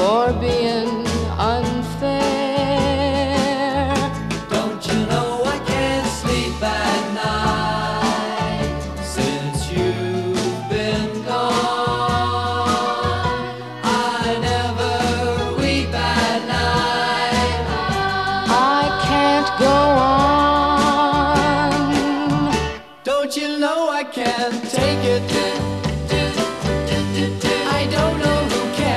for being unfair. Don't you know I can't sleep at night since you've been gone? I never weep at night. I can't go on. Don't you know I can't take